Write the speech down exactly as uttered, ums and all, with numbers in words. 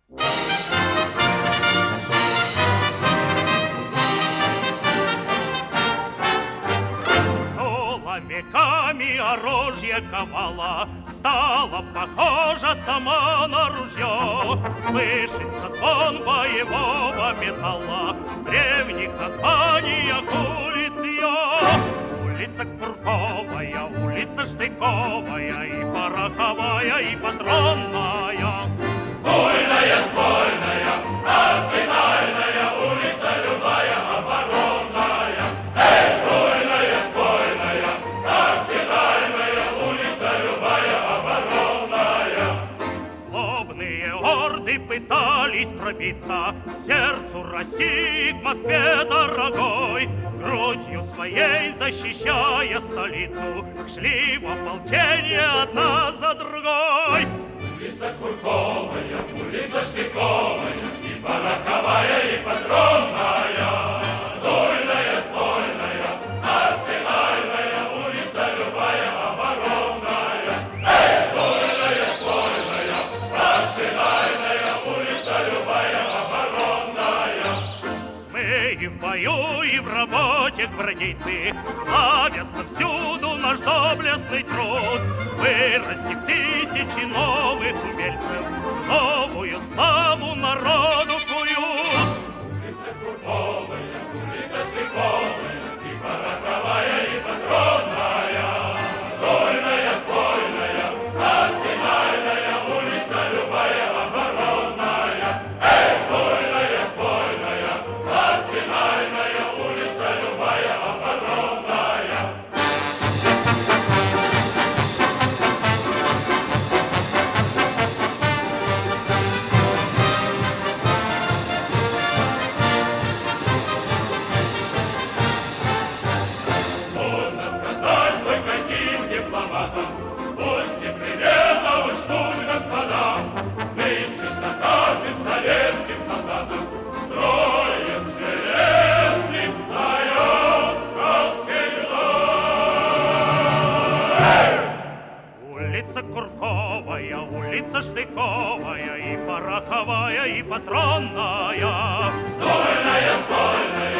Веками оружие ковала, стала похожа сама на ружье. Слышится звон боевого металла, в древних названиях улиц ее. Улица Курковая, улица Штыковая, и пороховая, и патронная. Вольная, ствольная, арсенальная, улица любая, оборонная. Эй, вольная, ствольная, арсенальная, улица любая, оборонная. Злобные орды пытались пробиться к сердцу России, к Москве дорогой. Грудью своей защищая столицу, шли в ополчение одна за другой. Улица Курковая, улица Штыковая, и пороховая, и патронная. Дольная, ствольная, арсенальная, улица любая, оборонная. Эй, дольная, ствольная, арсенальная, улица любая, оборонная. Мы и в бою, и в работе гвардейцы славятся всюду наш доблестный труд. Вырастив тысячи новых умельцев, новую славу народу куют. Улица Курковая, улица Штыковая, и пороховая, и патронная. Дольная, ствольная, арсенальная, улица любая, оборонная. Эй, дольная, ствольная, арсенальная, улица любая, оборонная. Можно сказать, вы каким дипломатом, пусть непременно уж тут, господа, нынче за каждым советским солдатом строем железным встает, как всегда. Улица Курковая, улица Штыковая, и пороховая, и патронная. Дольная, ствольная,